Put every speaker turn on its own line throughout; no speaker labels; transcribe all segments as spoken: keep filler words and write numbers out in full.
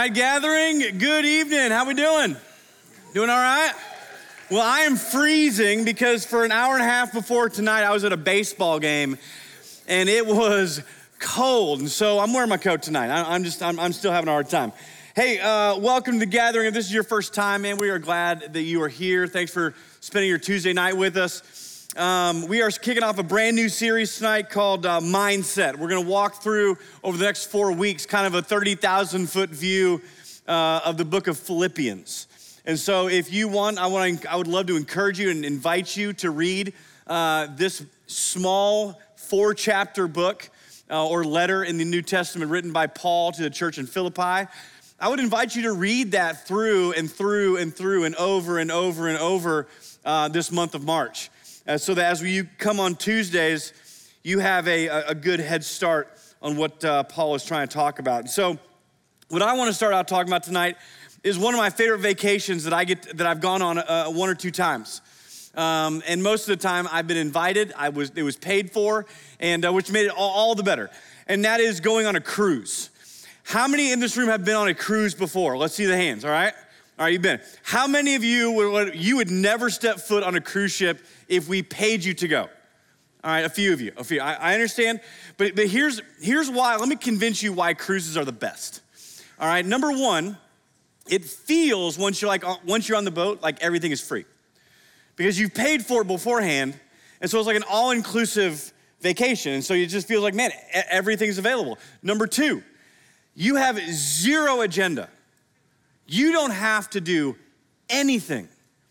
right, gathering, good evening. How we doing? Doing all right? Well, I am freezing because for an hour and a half before tonight, I was at a baseball game and it was cold. And so I'm wearing my coat tonight. I, I'm just, I'm, I'm still having a hard time. Hey, uh, welcome to the gathering. If this is your first time, man, we are glad that you are here. Thanks for spending your Tuesday night with us. Um, we are kicking off a brand new series tonight called uh, Mindset. We're gonna walk through over the next four weeks, kind of a thirty thousand foot view uh, of the book of Philippians. And so if you want, I want, I would love to encourage you and invite you to read uh, this small four chapter book uh, or letter in the New Testament written by Paul to the church in Philippi. I would invite you to read that through and through and through and over and over and over uh, this month of March. Uh, so that as you come on Tuesdays, you have a, a good head start on what uh, Paul is trying to talk about. And so what I want to start out talking about tonight is one of my favorite vacations that I get that I've gone on uh, one or two times. Um, and most of the time I've been invited, I was it was paid for, and uh, which made it all, all the better. And that is going on a cruise. How many in this room have been on a cruise before? Let's see the hands, all right? All right, you've been. How many of you would, you would never step foot on a cruise ship if we paid you to go? All right, a few of you, a few. I, I understand, but, but here's, here's why. Let me convince you why cruises are the best. All right, number one, it feels once you're like once you're on the boat, like everything is free. Because you've paid for it beforehand, and so it's like an all-inclusive vacation. And so it just feels like, man, everything's available. Number two, you have zero agenda. You don't have to do anything.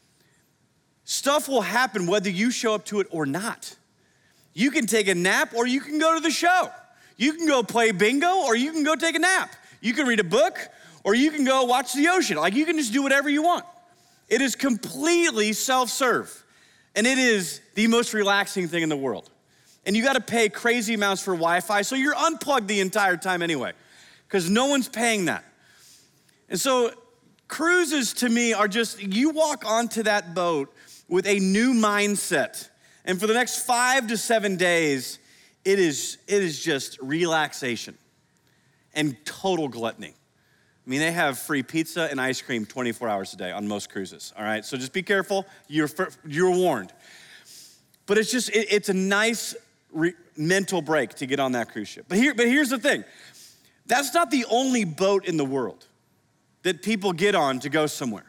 Stuff will happen whether you show up to it or not. You can take a nap or you can go to the show. You can go play bingo or you can go take a nap. You can read a book or you can go watch the ocean. Like you can just do whatever you want. It is completely self-serve. And it is the most relaxing thing in the world. And you gotta pay crazy amounts for Wi-Fi, so you're unplugged the entire time anyway, because no one's paying that. And so cruises to me are just, you walk onto that boat with a new mindset. And for the next five to seven days, it is, it is just relaxation and total gluttony. I mean, they have free pizza and ice cream twenty-four hours a day on most cruises, all right? So just be careful, you're, you're warned. But it's just, it, it's a nice re- mental break to get on that cruise ship. But, here, but here's the thing, that's not the only boat in the world that people get on to go somewhere.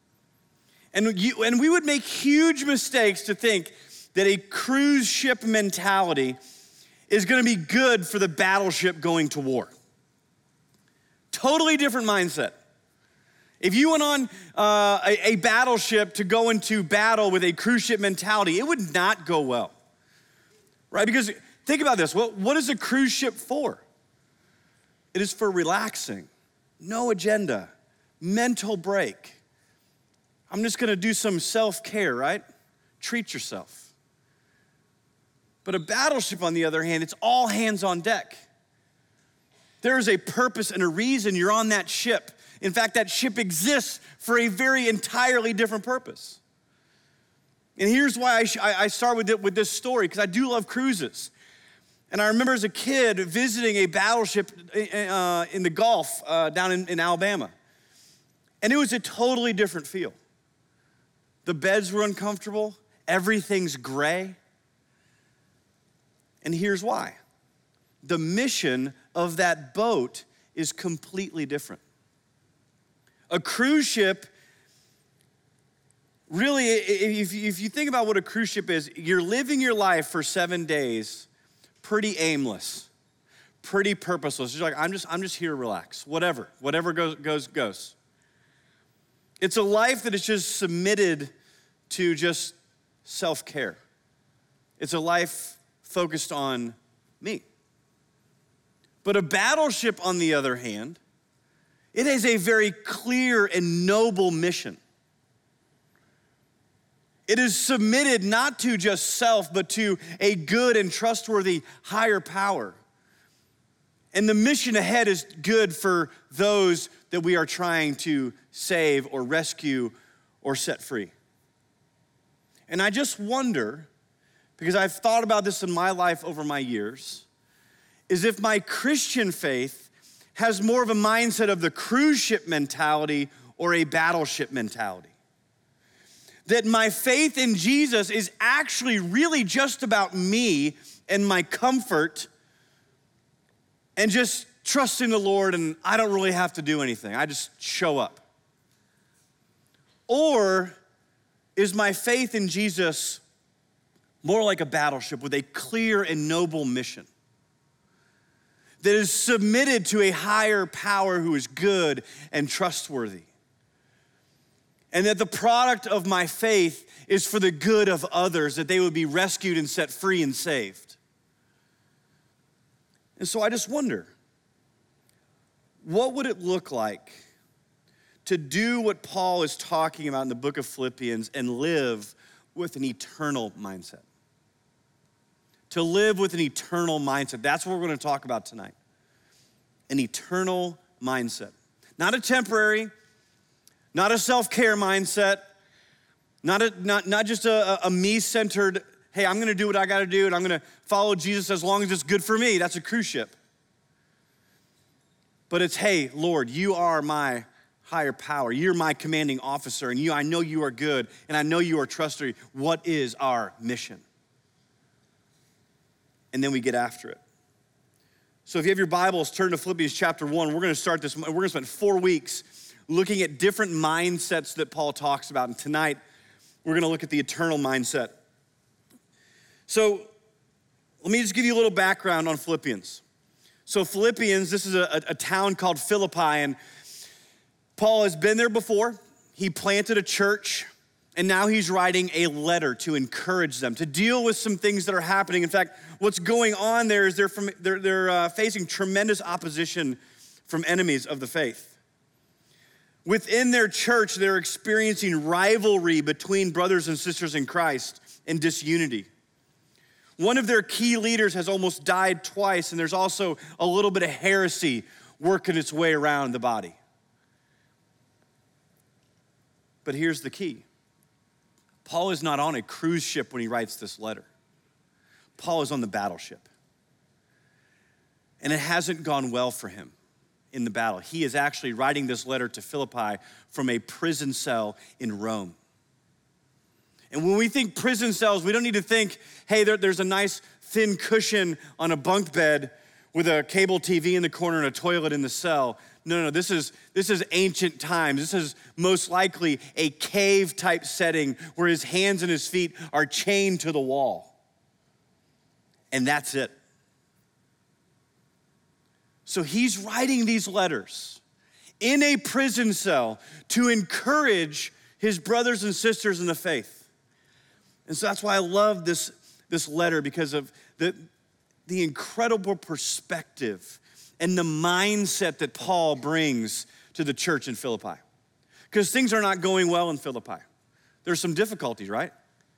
And, you, and we would make huge mistakes to think that a cruise ship mentality is gonna be good for the battleship going to war. Totally different mindset. If you went on uh, a, a battleship to go into battle with a cruise ship mentality, it would not go well, right? Because think about this, what, what is a cruise ship for? It is for relaxing, no agenda, mental break. I'm just gonna do some self-care, right? Treat yourself. But a battleship, on the other hand, it's all hands on deck. There is a purpose and a reason you're on that ship. In fact, that ship exists for a very entirely different purpose. And here's why I, sh- I start with, it, with this story, because I do love cruises. And I remember as a kid visiting a battleship uh, in the Gulf uh, down in, in Alabama. And it was a totally different feel. The beds were uncomfortable, everything's gray. And here's why. The mission of that boat is completely different. A cruise ship, really, if you think about what a cruise ship is, you're living your life for seven days pretty aimless, pretty purposeless. You're like, I'm just, I'm just here to relax, whatever, whatever goes, goes, goes. It's a life that is just submitted to just self-care. It's a life focused on me. But a battleship, on the other hand, it has a very clear and noble mission. It is submitted not to just self, but to a good and trustworthy higher power. And the mission ahead is good for those that we are trying to save or rescue or set free. And I just wonder, because I've thought about this in my life over my years, is if my Christian faith has more of a mindset of the cruise ship mentality or a battleship mentality. That my faith in Jesus is actually really just about me and my comfort and just trusting the Lord, and I don't really have to do anything. I just show up. Or is my faith in Jesus more like a battleship with a clear and noble mission that is submitted to a higher power who is good and trustworthy? And that the product of my faith is for the good of others, that they would be rescued and set free and saved. And so I just wonder, what would it look like to do what Paul is talking about in the book of Philippians and live with an eternal mindset? To live with an eternal mindset. That's what we're going to talk about tonight. An eternal mindset. Not a temporary, not a self-care mindset, not, a, not, not just a, a me-centered, hey, I'm gonna do what I gotta do and I'm gonna follow Jesus as long as it's good for me. That's a cruise ship. But it's, hey, Lord, you are my higher power. You're my commanding officer, and you, I know you are good, and I know you are trustworthy. What is our mission? And then we get after it. So if you have your Bibles, turn to Philippians chapter one. We're gonna start this, we're gonna spend four weeks looking at different mindsets that Paul talks about. And tonight, we're gonna look at the eternal mindset. So let me just give you a little background on Philippians. So Philippians, this is a, a town called Philippi, and Paul has been there before. He planted a church, and now he's writing a letter to encourage them, to deal with some things that are happening. In fact, what's going on there is they're, from, they're, they're uh, facing tremendous opposition from enemies of the faith. Within their church, they're experiencing rivalry between brothers and sisters in Christ and disunity. One of their key leaders has almost died twice, and there's also a little bit of heresy working its way around the body. But here's the key. Paul is not on a cruise ship when he writes this letter. Paul is on the battleship. And it hasn't gone well for him in the battle. He is actually writing this letter to Philippi from a prison cell in Rome. And when we think prison cells, we don't need to think, hey, there, there's a nice thin cushion on a bunk bed with a cable T V in the corner and a toilet in the cell. No, no, this is, this is ancient times. This is most likely a cave type setting where his hands and his feet are chained to the wall. And that's it. So he's writing these letters in a prison cell to encourage his brothers and sisters in the faith. And so that's why I love this, this letter, because of the, the incredible perspective and the mindset that Paul brings to the church in Philippi. Because things are not going well in Philippi. There's some difficulties, right?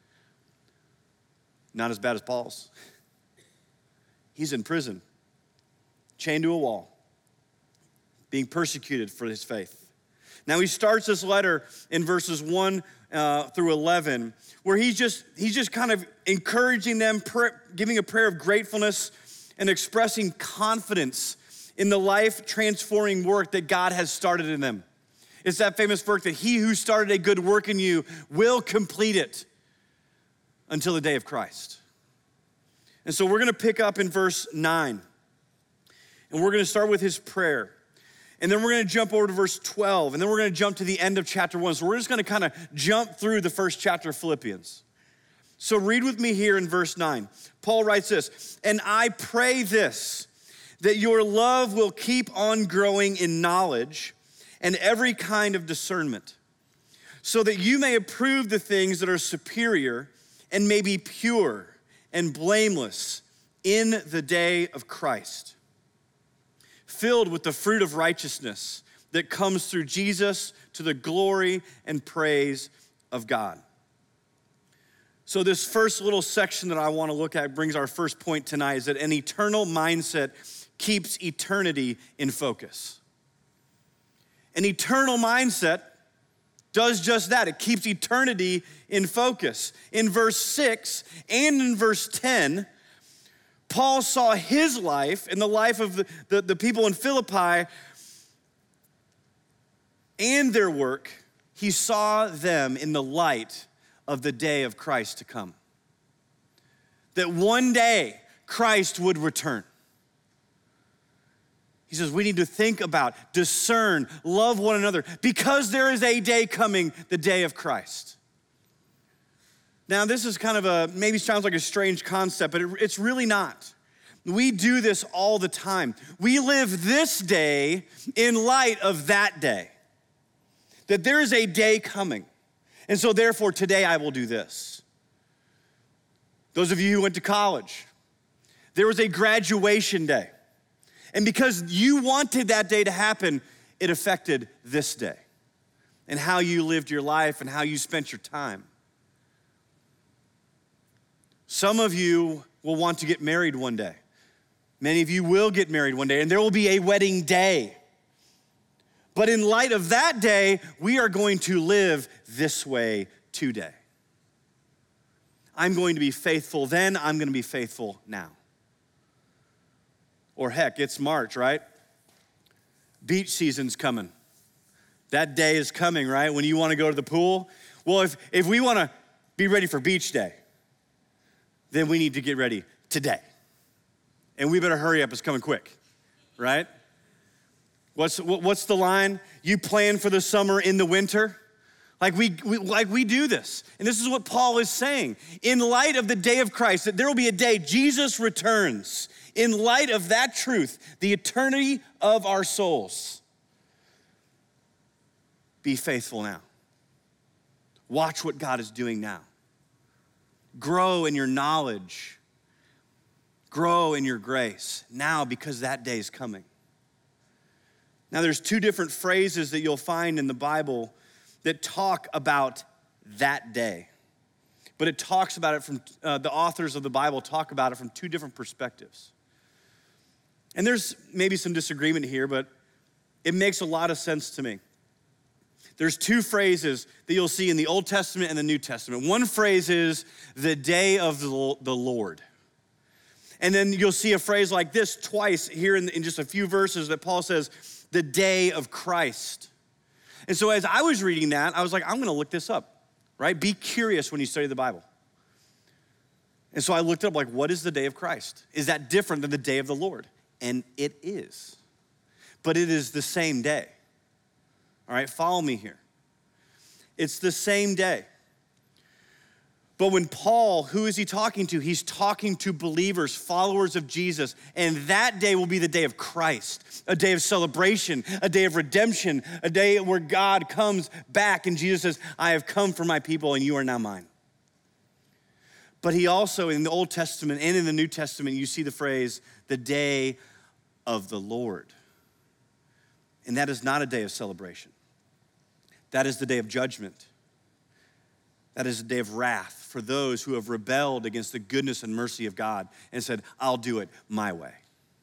Not as bad as Paul's. He's in prison, chained to a wall, being persecuted for his faith. Now he starts this letter in verses one uh, through eleven, where he's just he's just kind of encouraging them, prayer, giving a prayer of gratefulness and expressing confidence in the life-transforming work that God has started in them. It's that famous verse that he who started a good work in you will complete it until the day of Christ. And so we're gonna pick up in verse nine, and we're gonna start with his prayer. And then we're gonna jump over to verse twelve, and then we're gonna jump to the end of chapter one. So we're just gonna kind of jump through the first chapter of Philippians. So read with me here in verse nine. Paul writes this, "And I pray this, that your love will keep on growing in knowledge and every kind of discernment, so that you may approve the things that are superior and may be pure and blameless in the day of Christ, filled with the fruit of righteousness that comes through Jesus to the glory and praise of God." So this first little section that I want to look at brings our first point tonight, is that an eternal mindset keeps eternity in focus. An eternal mindset does just that. It keeps eternity in focus. In verse six and in verse ten, Paul saw his life and the life of the, the, the people in Philippi and their work. He saw them in the light of the day of Christ to come. That one day Christ would return. He says we need to think about, discern, love one another, because there is a day coming, the day of Christ. Now, this is kind of a, maybe sounds like a strange concept, but it, it's really not. We do this all the time. We live this day in light of that day. That there is a day coming. And so therefore, today I will do this. Those of you who went to college, there was a graduation day. And because you wanted that day to happen, it affected this day and how you lived your life and how you spent your time. Some of you will want to get married one day. Many of you will get married one day, and there will be a wedding day. But in light of that day, we are going to live this way today. I'm going to be faithful then, I'm going to be faithful now. Or heck, it's March, right? Beach season's coming. That day is coming, right? When you want to go to the pool. Well, if, if we want to be ready for beach day, then we need to get ready today. And we better hurry up, it's coming quick, right? What's, what's the line? You plan for the summer in the winter? Like we, we, like we do this. And this is what Paul is saying. In light of the day of Christ, that there will be a day Jesus returns. In light of that truth, the eternity of our souls, be faithful now. Watch what God is doing now. Grow in your knowledge. Grow in your grace now, because that day is coming. Now, there's two different phrases that you'll find in the Bible that talk about that day. But it talks about it from, uh, the authors of the Bible talk about it from two different perspectives. And there's maybe some disagreement here, but it makes a lot of sense to me. There's two phrases that you'll see in the Old Testament and the New Testament. One phrase is the day of the Lord. And then you'll see a phrase like this twice here in, in just a few verses that Paul says, the day of Christ. And so as I was reading that, I was like, I'm gonna look this up, right? Be curious when you study the Bible. And so I looked up, like, what is the day of Christ? Is that different than the day of the Lord? And it is. But it is the same day. All right, follow me here. It's the same day. But when Paul, who is he talking to? He's talking to believers, followers of Jesus. And that day will be the day of Christ, a day of celebration, a day of redemption, a day where God comes back and Jesus says, I have come for my people and you are now mine. But he also, in the Old Testament and in the New Testament, you see the phrase, the day of the Lord. And that is not a day of celebration. That is the day of judgment. That is a day of wrath for those who have rebelled against the goodness and mercy of God and said, I'll do it my way.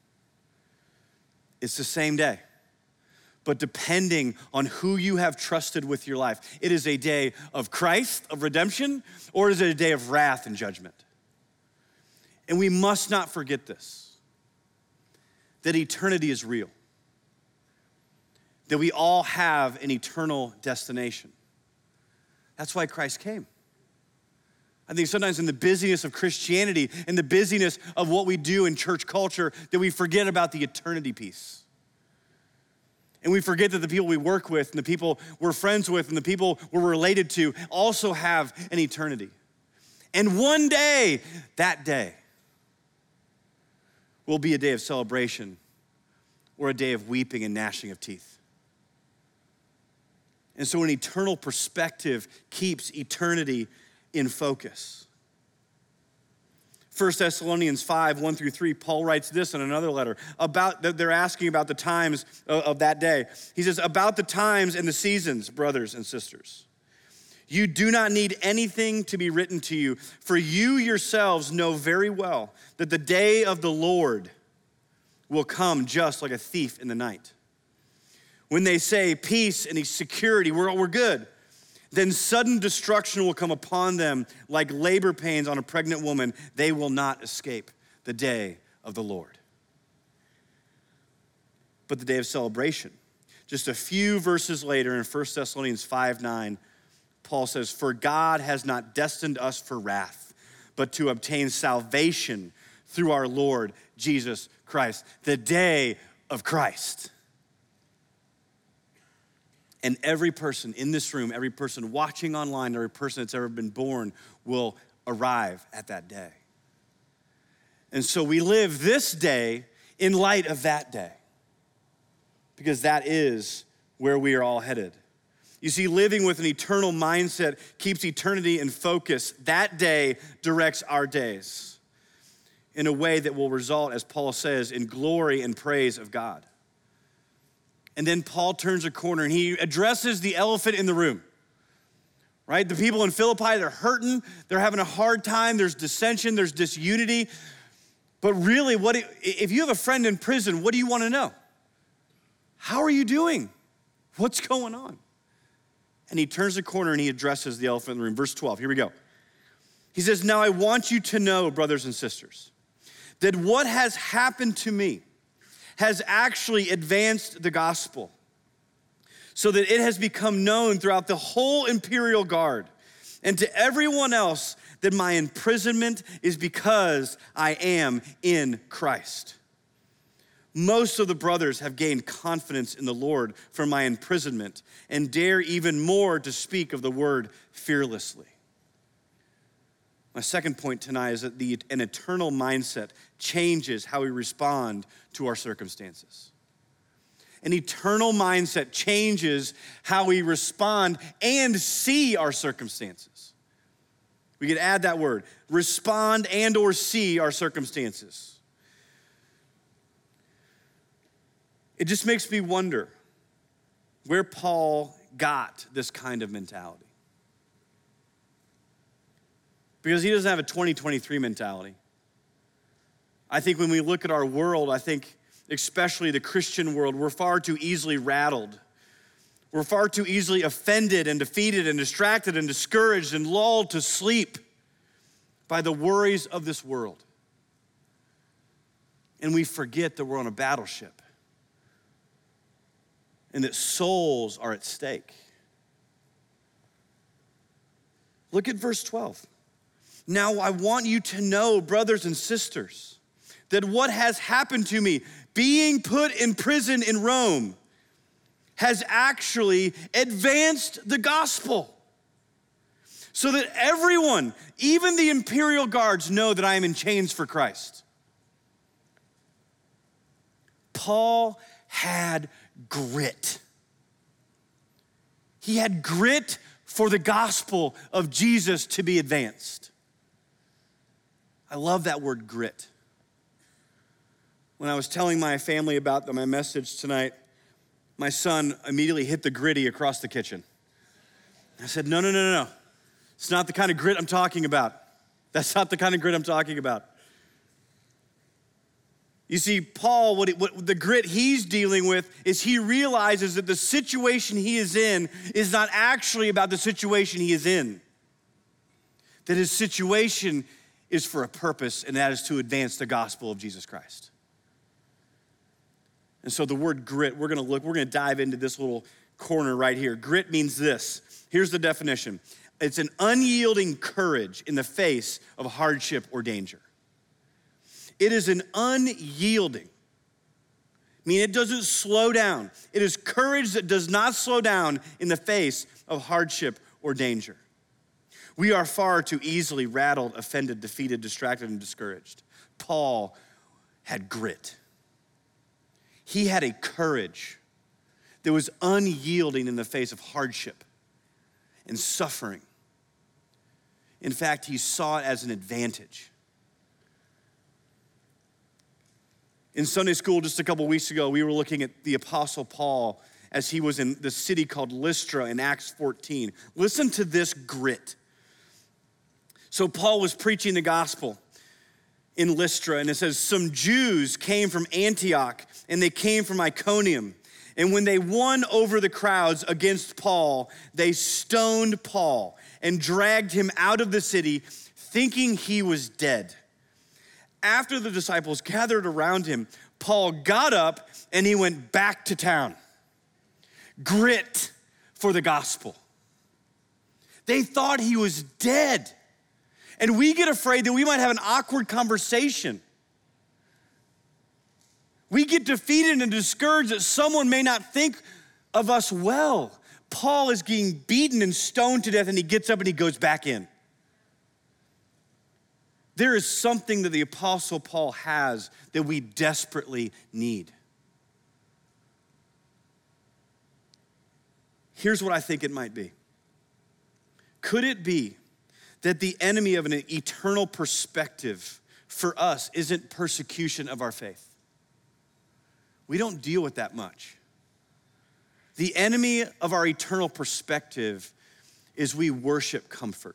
It's the same day. But depending on who you have trusted with your life, it is a day of Christ, of redemption, or is it a day of wrath and judgment? And we must not forget this, that eternity is real, that we all have an eternal destination. That's why Christ came. I think sometimes in the busyness of Christianity, in the busyness of what we do in church culture, that we forget about the eternity piece. And we forget that the people we work with and the people we're friends with and the people we're related to also have an eternity. And one day, that day, will be a day of celebration or a day of weeping and gnashing of teeth. And so an eternal perspective keeps eternity in focus. First Thessalonians five, one through three, Paul writes this in another letter about, they're asking about the times of, of that day. He says, about the times and the seasons, brothers and sisters, you do not need anything to be written to you, for you yourselves know very well that the day of the Lord will come just like a thief in the night. When they say peace and security, we're, we're good, then sudden destruction will come upon them like labor pains on a pregnant woman. They will not escape. the day of the Lord. But the day of celebration. Just a few verses later in First Thessalonians five nine, Paul says, "For God has not destined us for wrath, but to obtain salvation through our Lord Jesus Christ." The day of Christ. And every person in this room, every person watching online, every person that's ever been born will arrive at that day. And so we live this day in light of that day, because that is where we are all headed. You see, living with an eternal mindset keeps eternity in focus. That day directs our days in a way that will result, as Paul says, in glory and praise of God. And then Paul turns a corner and he addresses the elephant in the room, right? The people in Philippi, they're hurting, they're having a hard time, there's dissension, there's disunity. But really, what if you have a friend in prison, what do you want to know? How are you doing? What's going on? And he turns the corner and he addresses the elephant in the room. Verse twelve, here we go. He says, "Now I want you to know, brothers and sisters, that what has happened to me has actually advanced the gospel, so that it has become known throughout the whole imperial guard and to everyone else that my imprisonment is because I am in Christ. Most of the brothers have gained confidence in the Lord from my imprisonment and dare even more to speak of the word fearlessly." My second point tonight is that the, an eternal mindset changes how we respond to our circumstances. An eternal mindset changes how we respond and see our circumstances. We could add that word, respond and or see our circumstances. It just makes me wonder where Paul got this kind of mentality. Because he doesn't have a twenty twenty-three mentality. I think when we look at our world, I think especially the Christian world, we're far too easily rattled. We're far too easily offended and defeated and distracted and discouraged and lulled to sleep by the worries of this world. And we forget that we're on a battleship and that souls are at stake. Look at verse twelve. "Now I want you to know, brothers and sisters, that what has happened to me, being put in prison in Rome, has actually advanced the gospel, so that everyone, even the imperial guards, know that I am in chains for Christ." Paul had grit. He had grit for the gospel of Jesus to be advanced. I love that word, grit. When I was telling my family about my message tonight, my son immediately hit the gritty across the kitchen. I said, no, no, no, no, no. It's not the kind of grit I'm talking about. That's not the kind of grit I'm talking about. You see, Paul, what, it, what the grit he's dealing with is he realizes that the situation he is in is not actually about the situation he is in. That his situation is for a purpose, and that is to advance the gospel of Jesus Christ. And so the word grit, we're gonna look, we're gonna dive into this little corner right here. Grit means this. Here's the definition. It's an unyielding courage in the face of hardship or danger. It is an unyielding. I mean, it doesn't slow down. It is courage that does not slow down in the face of hardship or danger. We are far too easily rattled, offended, defeated, distracted, and discouraged. Paul had grit. He had a courage that was unyielding in the face of hardship and suffering. In fact, he saw it as an advantage. In Sunday school just a couple weeks ago, we were looking at the Apostle Paul as he was in the city called Lystra in Acts fourteen. Listen to this grit. So Paul was preaching the gospel in Lystra, and it says, some Jews came from Antioch, and they came from Iconium. And when they won over the crowds against Paul, they stoned Paul and dragged him out of the city, thinking he was dead. after the disciples gathered around him, Paul got up and he went back to town. Grit for the gospel. They thought he was dead. And we get afraid that we might have an awkward conversation. We get defeated and discouraged that someone may not think of us well. Paul is getting beaten and stoned to death, and he gets up and he goes back in. There is something that the Apostle Paul has that we desperately need. Here's what I think it might be. Could it be that the enemy of an eternal perspective for us isn't persecution of our faith? We don't deal with that much. The enemy of our eternal perspective is we worship comfort.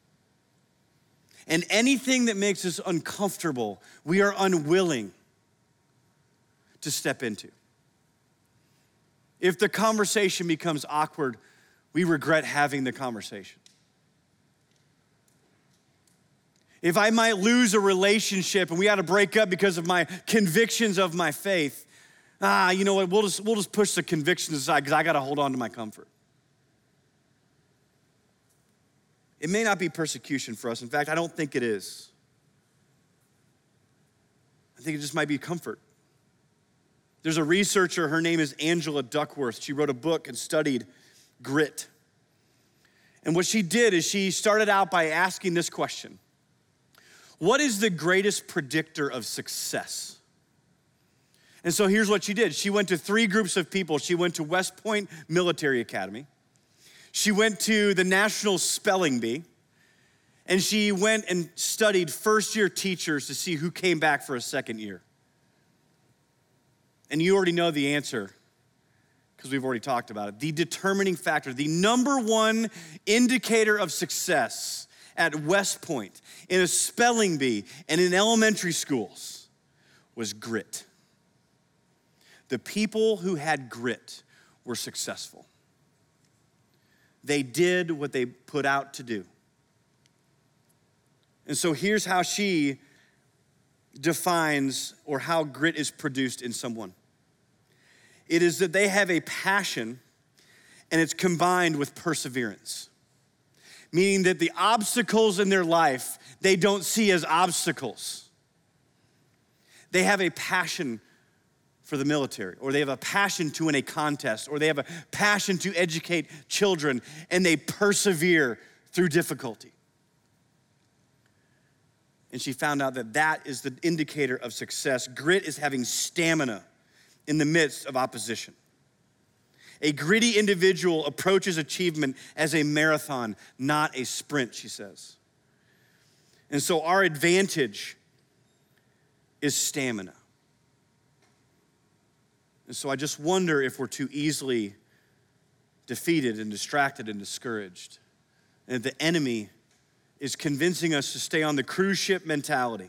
And anything that makes us uncomfortable, we are unwilling to step into. If the conversation becomes awkward, we regret having the conversation. If I might lose a relationship and we got to break up because of my convictions of my faith, ah, you know what, we'll just, we'll just push the convictions aside because I got to hold on to my comfort. It may not be persecution for us. In fact, I don't think it is. I think it just might be comfort. There's a researcher, her name is Angela Duckworth. She wrote a book and studied grit. And what she did is she started out by asking this question: what is the greatest predictor of success? And so here's what she did. She went to three groups of people. She went to West Point Military Academy. She went to the National Spelling Bee. And she went and studied first-year teachers to see who came back for a second year. And you already know the answer because we've already talked about it. The determining factor, the number one indicator of success at West Point, in a spelling bee, and in elementary schools was grit. The people who had grit were successful. They did what they put out to do. And so here's how she defines or how grit is produced in someone. It is that they have a passion and it's combined with perseverance. Meaning that the obstacles in their life, they don't see as obstacles. They have a passion for the military, or they have a passion to win a contest, or they have a passion to educate children, and they persevere through difficulty. And she found out that that is the indicator of success. Grit is having stamina in the midst of opposition. A gritty individual approaches achievement as a marathon, not a sprint, she says. And so our advantage is stamina. And so I just wonder if we're too easily defeated and distracted and discouraged. And the enemy is convincing us to stay on the cruise ship mentality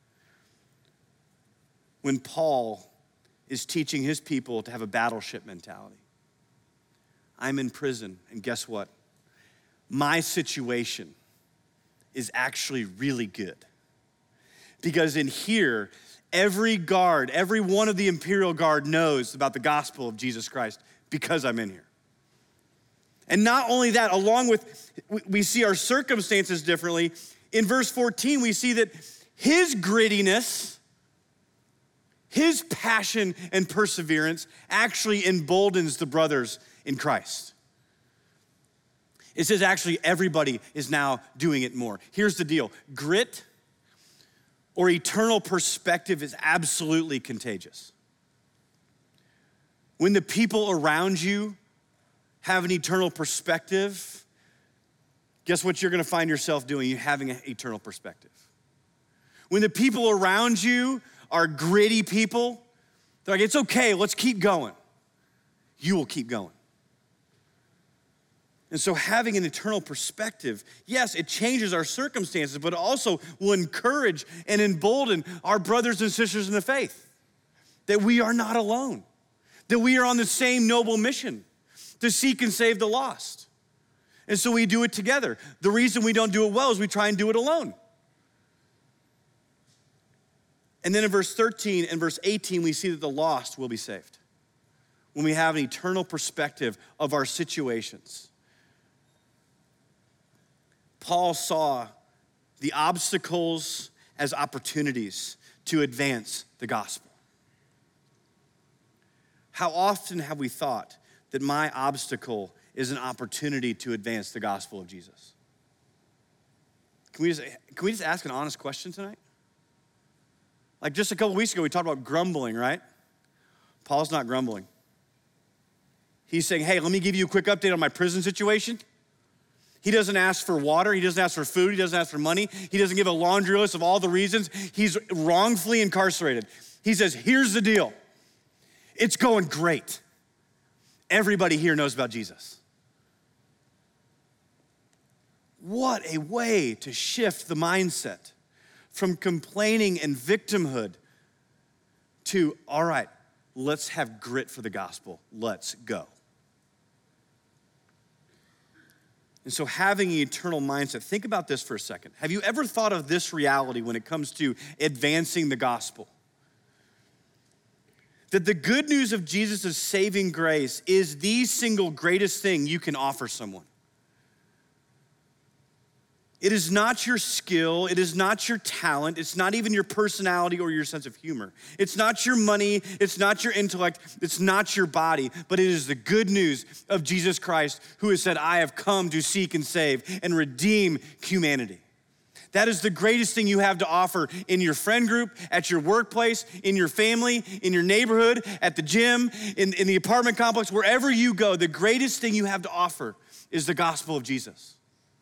when Paul is teaching his people to have a battleship mentality. I'm in prison, and guess what? My situation is actually really good. Because in here, every guard, every one of the Imperial Guard knows about the gospel of Jesus Christ because I'm in here. And not only that, along with, we see our circumstances differently. In verse fourteen, we see that his grittiness, his passion and perseverance actually emboldens the brothers in Christ. It says actually everybody is now doing it more. Here's the deal. Grit or eternal perspective is absolutely contagious. When the people around you have an eternal perspective, guess what you're gonna find yourself doing? You're having an eternal perspective. When the people around you are gritty people, they're like, it's okay, let's keep going. You will keep going. And so having an eternal perspective, yes, it changes our circumstances, but it also will encourage and embolden our brothers and sisters in the faith that we are not alone, that we are on the same noble mission to seek and save the lost. And so we do it together. The reason we don't do it well is we try and do it alone. And then in verse thirteen and verse eighteen, we see that the lost will be saved when we have an eternal perspective of our situations. Paul saw the obstacles as opportunities to advance the gospel. How often have we thought that my obstacle is an opportunity to advance the gospel of Jesus? Can we just, can we just ask an honest question tonight? Like just a couple weeks ago, we talked about grumbling, right? Paul's not grumbling. He's saying, hey, let me give you a quick update on my prison situation. He doesn't ask for water. He doesn't ask for food. He doesn't ask for money. He doesn't give a laundry list of all the reasons he's wrongfully incarcerated. He says, here's the deal. It's going great. Everybody here knows about Jesus. What a way to shift the mindset from complaining and victimhood to, all right, let's have grit for the gospel. Let's go. And so having an eternal mindset, think about this for a second. Have you ever thought of this reality when it comes to advancing the gospel? That the good news of Jesus' saving grace is the single greatest thing you can offer someone. It is not your skill, it is not your talent, it's not even your personality or your sense of humor. It's not your money, it's not your intellect, it's not your body, but it is the good news of Jesus Christ who has said, I have come to seek and save and redeem humanity. That is the greatest thing you have to offer in your friend group, at your workplace, in your family, in your neighborhood, at the gym, in, in the apartment complex, wherever you go. The greatest thing you have to offer is the gospel of Jesus.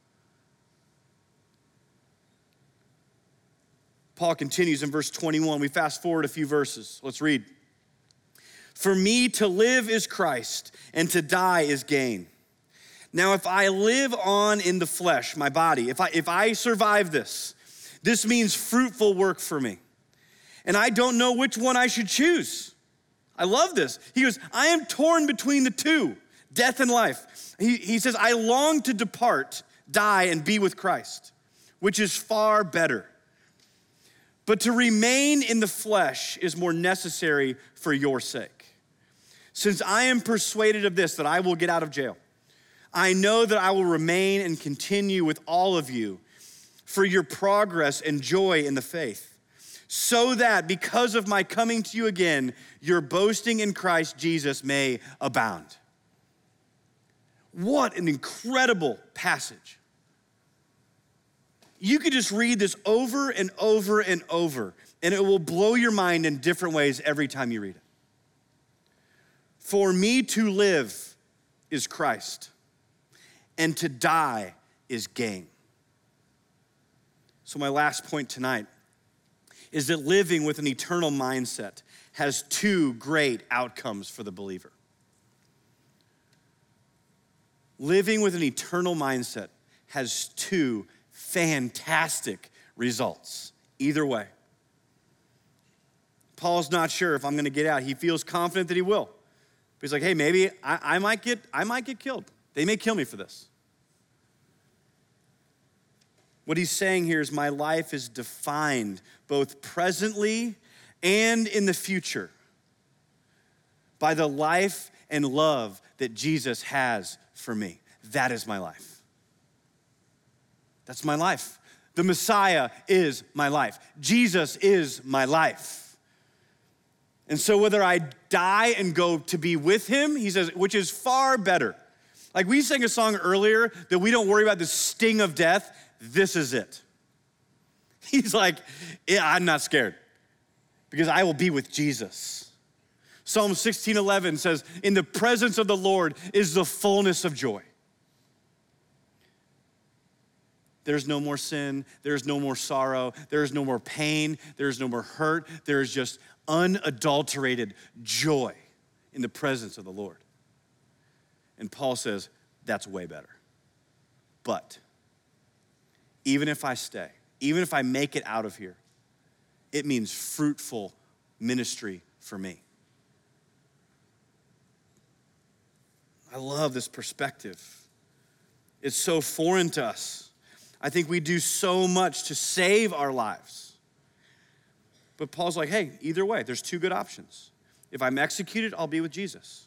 Paul continues in verse twenty-one. We fast forward a few verses. Let's read. For me to live is Christ, and to die is gain. Now, if I live on in the flesh, my body, if I, if I survive this, this means fruitful work for me. And I don't know which one I should choose. I love this. He goes, I am torn between the two, death and life. He, he says, I long to depart, die, and be with Christ, which is far better. But to remain in the flesh is more necessary for your sake. Since I am persuaded of this, that I will get out of jail, I know that I will remain and continue with all of you for your progress and joy in the faith, so that because of my coming to you again, your boasting in Christ Jesus may abound. What an incredible passage. You could just read this over and over and over, and it will blow your mind in different ways every time you read it. For me to live is Christ, and to die is gain. So my last point tonight is that living with an eternal mindset has two great outcomes for the believer. Living with an eternal mindset has two fantastic results, either way. Paul's not sure if I'm gonna get out. He feels confident that he will. But he's like, hey, maybe I, I might get, I might get killed. They may kill me for this. What he's saying here is my life is defined both presently and in the future by the life and love that Jesus has for me. That is my life. That's my life. The Messiah is my life. Jesus is my life. And so whether I die and go to be with him, he says, which is far better. Like we sang a song earlier that we don't worry about the sting of death. This is it. He's like, yeah, I'm not scared because I will be with Jesus. Psalm sixteen eleven says, in the presence of the Lord is the fullness of joy. There's no more sin, there's no more sorrow, there's no more pain, there's no more hurt. There's just unadulterated joy in the presence of the Lord. And Paul says, that's way better. But even if I stay, even if I make it out of here, it means fruitful ministry for me. I love this perspective. It's so foreign to us. I think we do so much to save our lives. But Paul's like, hey, either way, there's two good options. If I'm executed, I'll be with Jesus.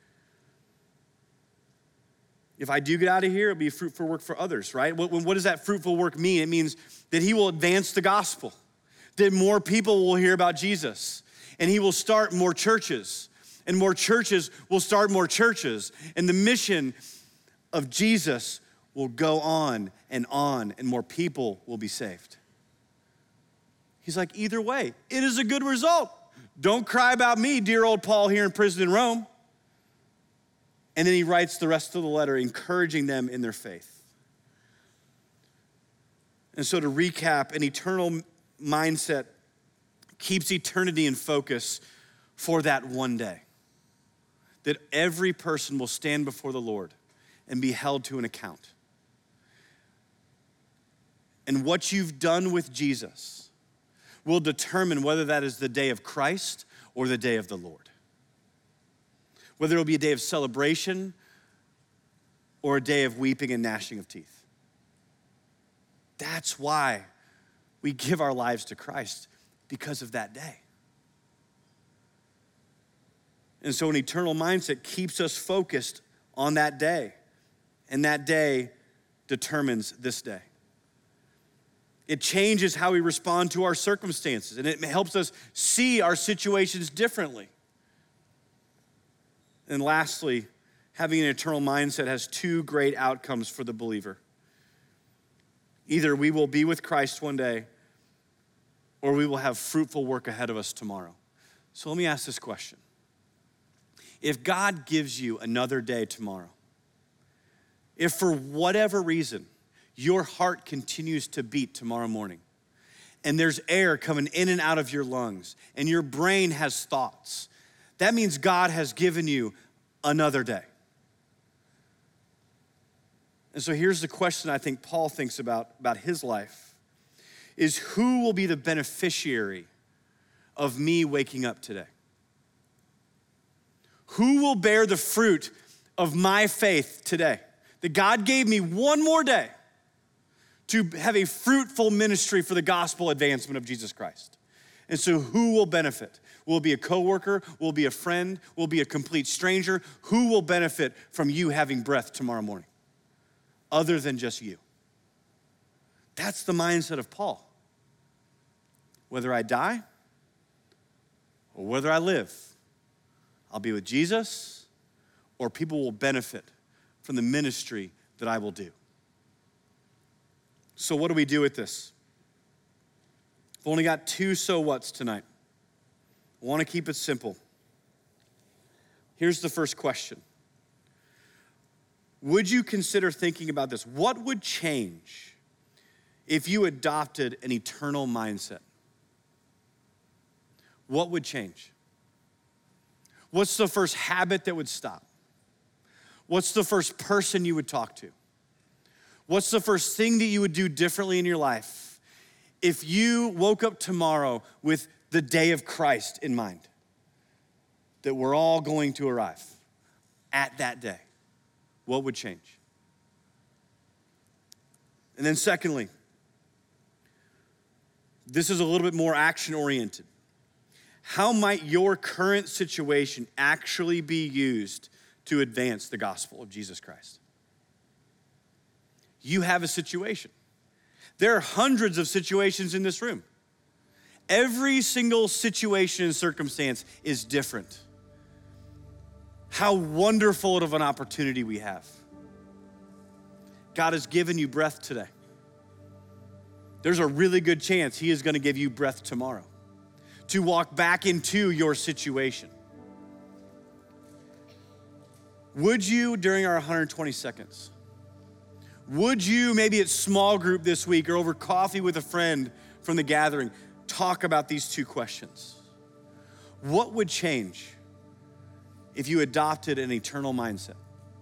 If I do get out of here, it'll be fruitful work for others, right? What, what does that fruitful work mean? It means that he will advance the gospel, that more people will hear about Jesus, and he will start more churches, and more churches will start more churches, and the mission of Jesus will go on and on, and more people will be saved. He's like, either way, it is a good result. Don't cry about me, dear old Paul here in prison in Rome. And then he writes the rest of the letter, encouraging them in their faith. And so to recap, an eternal mindset keeps eternity in focus for that one day. That every person will stand before the Lord and be held to an account. And what you've done with Jesus will determine whether that is the day of Christ or the day of the Lord. Whether it'll be a day of celebration or a day of weeping and gnashing of teeth. That's why we give our lives to Christ, because of that day. And so an eternal mindset keeps us focused on that day, and that day determines this day. It changes how we respond to our circumstances, and it helps us see our situations differently. And lastly, having an eternal mindset has two great outcomes for the believer. Either we will be with Christ one day, or we will have fruitful work ahead of us tomorrow. So let me ask this question. If God gives you another day tomorrow, if for whatever reason your heart continues to beat tomorrow morning, and there's air coming in and out of your lungs, and your brain has thoughts, that means God has given you another day. And so here's the question I think Paul thinks about, about his life, is who will be the beneficiary of me waking up today? Who will bear the fruit of my faith today? That God gave me one more day to have a fruitful ministry for the gospel advancement of Jesus Christ. And so who will benefit? Will it be a coworker? Will it be a friend? Will it be a complete stranger? Who will benefit from you having breath tomorrow morning? Other than just you. That's the mindset of Paul. Whether I die or whether I live, I'll be with Jesus, or people will benefit from the ministry that I will do. So what do we do with this? I've only got two so whats tonight. I want to keep it simple. Here's the first question. Would you consider thinking about this? What would change if you adopted an eternal mindset? What would change? What's the first habit that would stop? What's the first person you would talk to? What's the first thing that you would do differently in your life if you woke up tomorrow with the day of Christ in mind? That we're all going to arrive at that day. What would change? And then secondly, this is a little bit more action-oriented. How might your current situation actually be used to advance the gospel of Jesus Christ? You have a situation. There are hundreds of situations in this room. Every single situation and circumstance is different. How wonderful of an opportunity we have. God has given you breath today. There's a really good chance he is going to give you breath tomorrow to walk back into your situation. Would you, during our one hundred twenty seconds, would you, maybe at small group this week or over coffee with a friend from the gathering, talk about these two questions? What would change if you adopted an eternal mindset?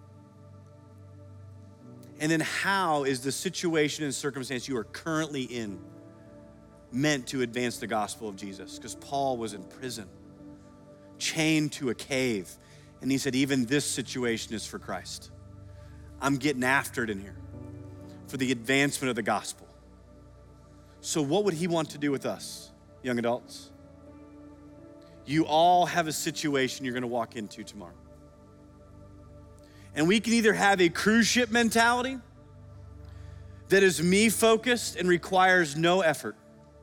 And then how is the situation and circumstance you are currently in meant to advance the gospel of Jesus? Because Paul was in prison, chained to a cave, and he said, even this situation is for Christ. I'm getting after it in here for the advancement of the gospel. So what would he want to do with us, young adults? you all have a situation you're gonna walk into tomorrow. And we can either have a cruise ship mentality that is me focused and requires no effort,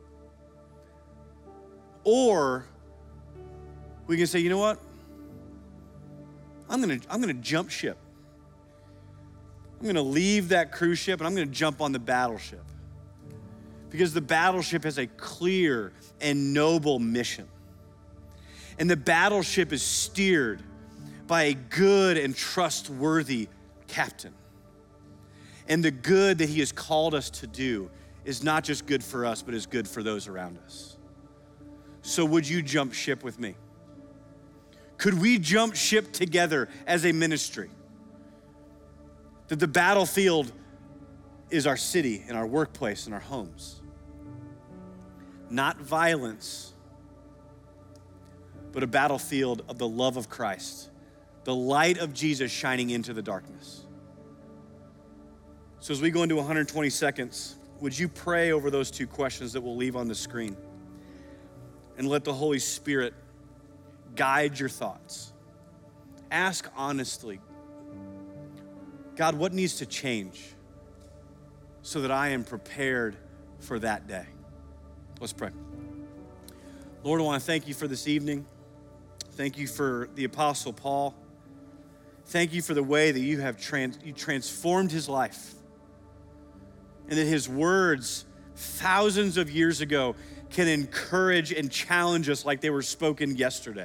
or we can say, you know what? I'm gonna, I'm gonna jump ship. I'm gonna leave that cruise ship and I'm gonna jump on the battleship. Because the battleship has a clear and noble mission. And the battleship is steered by a good and trustworthy captain. And the good that he has called us to do is not just good for us, but is good for those around us. So would you jump ship with me? Could we jump ship together as a ministry? That the battlefield is our city and our workplace and our homes. Not violence, but a battlefield of the love of Christ, the light of Jesus shining into the darkness. So as we go into one hundred twenty seconds, would you pray over those two questions that we'll leave on the screen and let the Holy Spirit guide your thoughts. Ask honestly, God, what needs to change so that I am prepared for that day? Let's pray. Lord, I want to thank you for this evening. Thank you for the Apostle Paul. Thank you for the way that you have trans- you transformed his life, and that his words thousands of years ago can encourage and challenge us like they were spoken yesterday.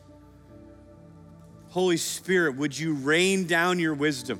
Holy Spirit, would you rain down your wisdom?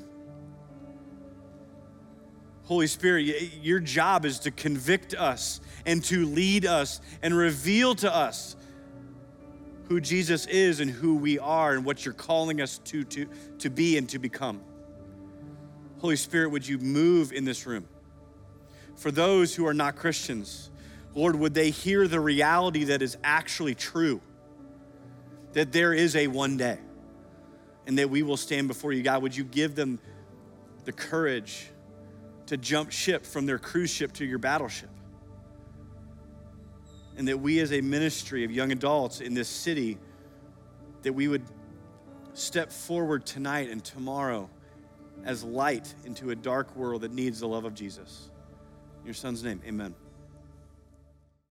Holy Spirit, your job is to convict us and to lead us and reveal to us who Jesus is and who we are and what you're calling us to, to, to be and to become. Holy Spirit, would you move in this room? For those who are not Christians, Lord, would they hear the reality that is actually true, that there is a one day and that we will stand before you. God, would you give them the courage to jump ship from their cruise ship to your battleship? And that we as a ministry of young adults in this city, that we would step forward tonight and tomorrow as light into a dark world that needs the love of Jesus. In your son's name, amen.